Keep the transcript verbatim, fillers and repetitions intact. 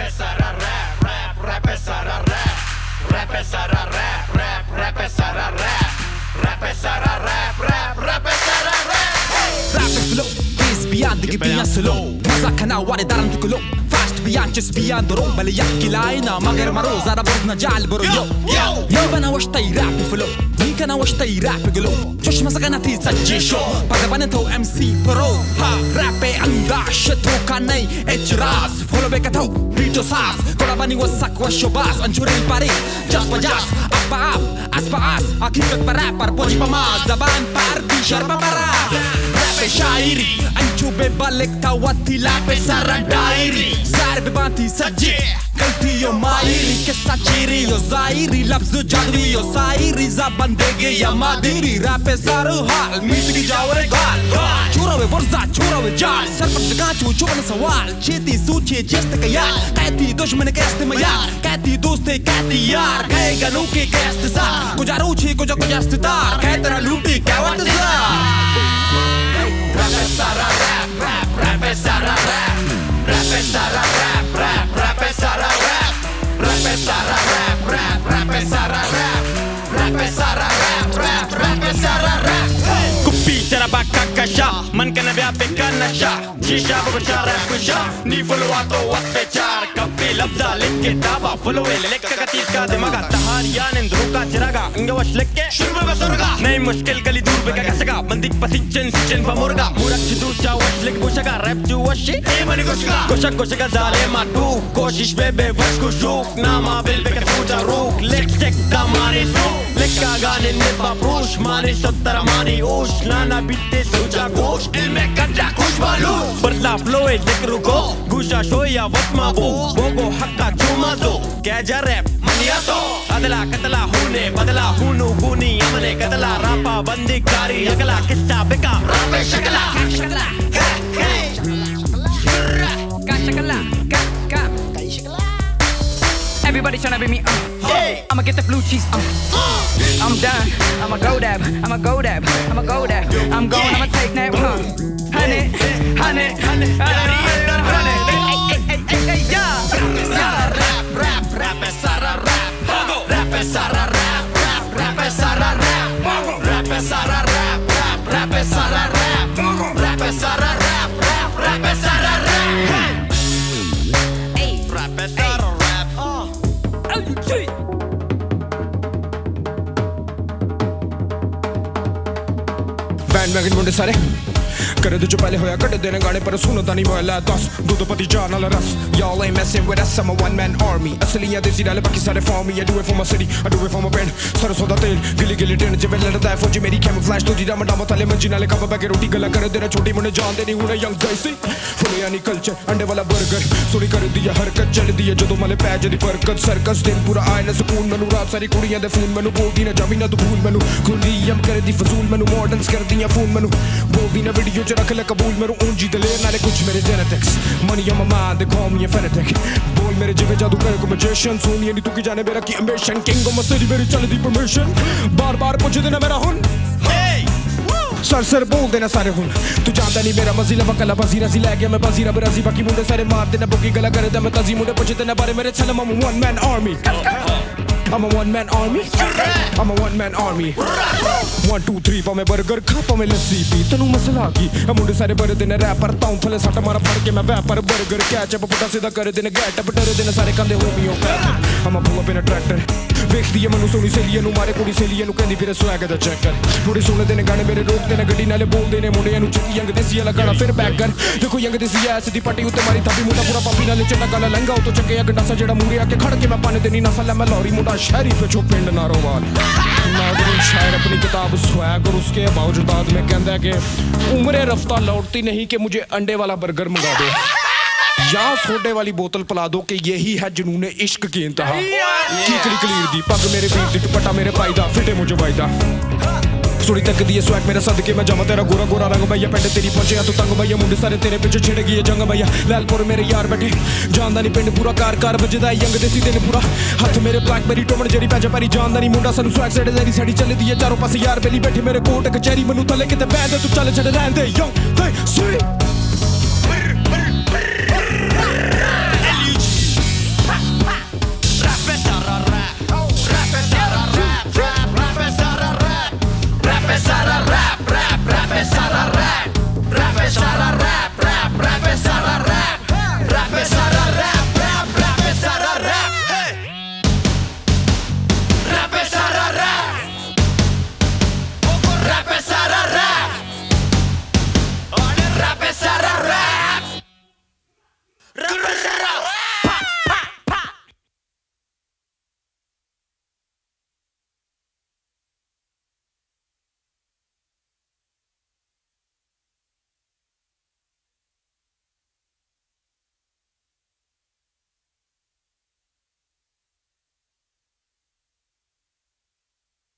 è sarà rap, rap, rap è sarà rap, rap è sarà rap, rap, rap è sarà rap, rap è sarà rap, rap, rap è sarà rap. Rap and flow is beyond the beyond slow. Masa kana wale daran tukulo. Fast beyond just beyond the road. Bale yakki laina magar maro zara borna jal bro yo yo yo bana washtay rap flow. Ni kana washtay rap glo. Josh masa kana ti sajji show. Pada bana to M C pro. Ha rap e anda shit ho kanai ejras. Follow back atau video sas. Kora bani wasak washo bas anjure pare. Just pajas apa up aspa as akibat parapar poji pamas zaban par bishar babara. Rap e shairi anju be balek tawati lape sarra diary. Sar be banti sajje kalti yo mairi ke sachiri yo zairi lafz jadwi yo sairi zaban dege ya madiri. Rap e saru hal mit ki jawre gal chura we borza chura we jal sar pat ga chu chubna sawal cheti suche jeste kayal kati dushman ke istimaya kati doste kati yar kay ganu ke keste sa gujaru chi guja gujaste tar kay tera luti kya wat sa. Rap è sarà rap, rap, rap è sarà rap, rap è sarà rap, rap, rap è sarà rap, rap è sarà rap, rap, rap è sarà rap, rap è sarà rap, rap, rap è sarà rap. Kupi saraba kakasha, man kana bya pe kana sha, shisha babcha rap kusha, ni follow ato wat pe char, kapi labza lekke daba, follow ele lekka katis ka dimaga, tahariya nendru ka chiraga, anga wash lekke, shurba basurga, nahi mushkil gali dur be ka saga, bandik pasicchen sicchen pa murga, murak chidu cha wash lek bushaga, rap ju washi, e mani kushka, kusha kushaga zale matu, koshish be be wash kushuk, nama bil be ka fuja ruk, lek sek da mani su, lekka gane nipa prush, mani sattara mani ush, nana bitte suja gosh, ilme kadra kush balush, barla flow e lek ruko, gusha shoya watma bo, bogo hakka chumazo, kya rap maniato, adala katala hune, badala hunu huni, amane katala rapa bandi kari, agala kissa beka, Rap è shakala, Shakala hey, ka shakala ka ka. Everybody tryna be me. Uh. hey, I'ma get the blue cheese. Uh. uh, I'm done. I'ma go dab. I'ma go dab. I'ma go dab. I'm going. I'ma take that. Huh? Honey, honey, honey, honey, honey. Hey, hey, hey, hey, yeah. rap, rap, rap è sarà rap, rap è sarà rap, rap, rap è sarà rap, rap è sarà rap, rap, rap è sarà rap, rap è sarà rap, rap, rap è sarà rap. Hey, rap è sarà rap, oh, gee. Bandwagon मुंडे सारे करे जो पहले होया कटे देने गाने पर सुनो तानी मोहल्ला दस दूध पति जान वाला रस. Y'all ain't messing with us, I'm a one man army. असलियां देसी डाले बाकी सारे for me. I do it for my city, I do it for my band. सरसों दा तेल गिली गिली टेन जब लड़ता है फौजी मेरी camouflage तुझी डाम डाम ताले मंजी नाले कब बैगे रोटी गला कर देना छोटी मुंडे जान देनी उन्हें young guys से फुले यानी कल्चर अंडे वाला बर्गर सोरी कर दिया हरकत चल दिया जो तो माले पैज दी बरकत सर्कस दिन पूरा आए ना सुकून मनु रात सारी कुड़ियां दे फोन मनु बोल दी ना जामी ना तू भूल मनु खुली हम कर दी फजूल मनु मॉडर्न्स कर दिया फोन मनु बोल दी ना वीडियो च रख ले कबूल मेरू ऊंची दलेर नाले कुछ मेरे genetics money on my mind they call me a fanatic बोल मेरे जिवे जादू करे को magician सोनिया नी तू की जाने मेरा की ambition king of my city मेरी चल दी permission बार बार पूछ देना मेरा हुन सर सर बोल देना सारे हुन तू जानता नहीं मेरा मजीला वकला बजीरा सी लग गया मैं बजीरा बराजी बाकी मुंडे सारे मार देना बुकी गला करे दे मैं तजी मुंडे पूछ देना बारे मेरे चल I'm a one man army I'm a one man army I'm a one man army one two three pa मैं बर्गर खा pa मैं लस्सी पी तनु मसला की हम मुंडे सारे भर देने रैप पर ताऊं थले सट मारा फड़ के मैं वैप पर बर्गर कैच अप पुटा सीधा कर देने गेट अप डर देने सारे कंधे हो भी हो I'm a pull up in a tractor ਵੇਖਦੀ ਏ ਮੈਨੂੰ ਸੋਹਣੀ ਸੇਲੀਆਂ ਨੂੰ ਮਾਰੇ ਕੁੜੀ ਸੇਲੀਆਂ ਨੂੰ ਕਹਿੰਦੀ ਫਿਰ ਸਵੈਗ ਦਾ ਚੈੱਕ ਕਰ ਥੋੜੇ ਸੋਹਣੇ ਦੇ ਨੇ ਗਾਣੇ ਮੇਰੇ ਰੋਕਦੇ ਨੇ ਗੱਡੀ ਨਾਲੇ ਬੋਲਦੇ ਨੇ ਮੁੰਡਿਆਂ ਨੂੰ ਚੱਕੀ ਯੰਗ ਦੇਸੀ ਵਾਲਾ ਗਾਣਾ ਫਿਰ ਬੈਕ ਕਰ ਦੇਖੋ ਯੰਗ ਦੇਸੀ ਐਸ ਦੀ ਪੱਟੀ ਉੱਤੇ ਮਾਰੀ ਥੱਬੀ ਮੁੰਡਾ ਪੂਰਾ ਪਾਪੀ ਨਾਲੇ ਚੱਟਾ ਗਾਲਾ ਲੰਗਾ ਉਤੋਂ ਚੱਕਿਆ ਗੰਡਾਸਾ ਜਿਹੜਾ ਮੂਰੇ ਆ ਕੇ ਖੜ ਕੇ ਮੈਂ ਪਾਣੇ ਦੇਣੀ ਨਸਲ ਮੈਂ ਲੌਰੀ ਮੁੰਡਾ ਸ਼ਹਿਰੀ ਪਿੱਛੋਂ ਪਿੰਡ ਨਾਰੋਵਾਲ नाज़रीन शायर अपनी किताब स्वैग और उसके बावजूद में कहता है कि उम्र रफ्ता लौटती नहीं कि मुझे अंडे वाला बर्गर मंगा दो या सोडे वाली बोतल पिला दो कि यही है जुनून इश्क की इंतहा कीकली कलीर दी पग मेरे वीर दी दुपट्टा मेरे भाई दा फिटे मुझे वायदा सुनी तक दिए स्वैग मेरा सदके मैं जमा तेरा गोरा गोरा रंग भैया पेंट तेरी पहुंचे तू तंग भैया मुंडे सारे तेरे पीछे छिड़ गई जंग भैया लैलपुर मेरे यार बैठे जानदा नहीं पिंड पूरा कार कार बजदा यंग देसी दिन पूरा हाथ मेरे ब्लैकबेरी टोमन जेरी पैजा पैरी जानदा नहीं मुंडा सानू स्वैग सेड जेरी साड़ी चल दी है चारों पासे यार बेली बैठे मेरे कोट कचहरी मनु थले किते बैठ तू चल छड़ रहंदे यंग हे सी